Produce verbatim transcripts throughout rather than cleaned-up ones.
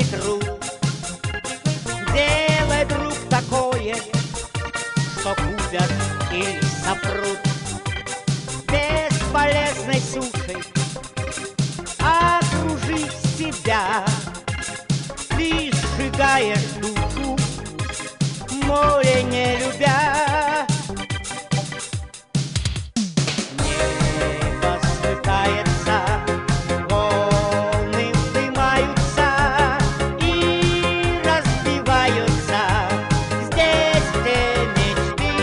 бесполезный труд. Делай, друг, такое, что купят или сопрут. Бесполезной сушей окружи себя. Ты сжигаешь душу, море не любя. Небо смыкается, волны вздымаются и разбиваются здесь те мечты.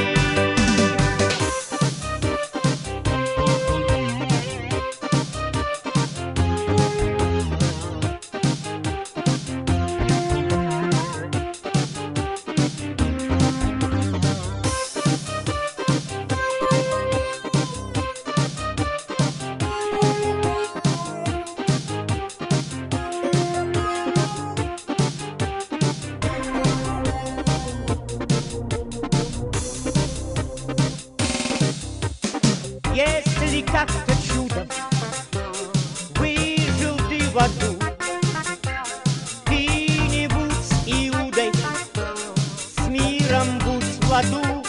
Если как-то чудом выжил ты в аду, ты не будь с Иудой, с миром будь в ладу.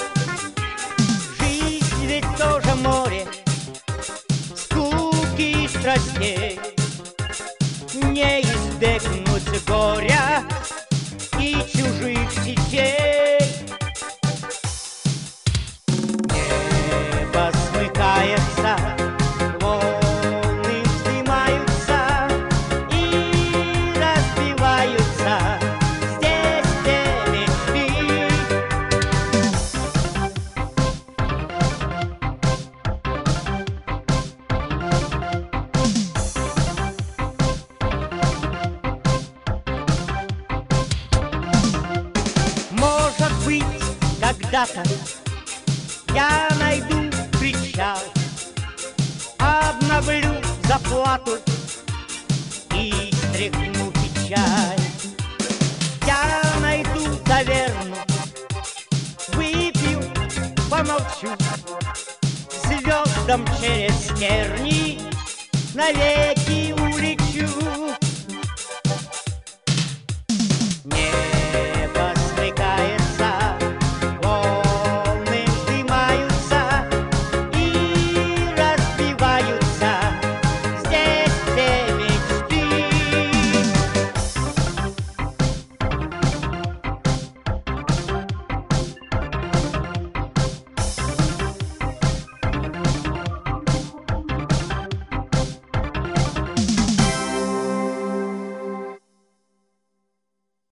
Жизнь ведь тоже море скуки и страстей, не избегнуть горя и чужих сетей. Небо смыкается, волны вздымаются и разбиваются здесь те мечты. Может быть, когда-то я найду причал, обновлю заплату и стряхну печаль. Я найду таверну, выпью, помолчу, звездам через тернии навеки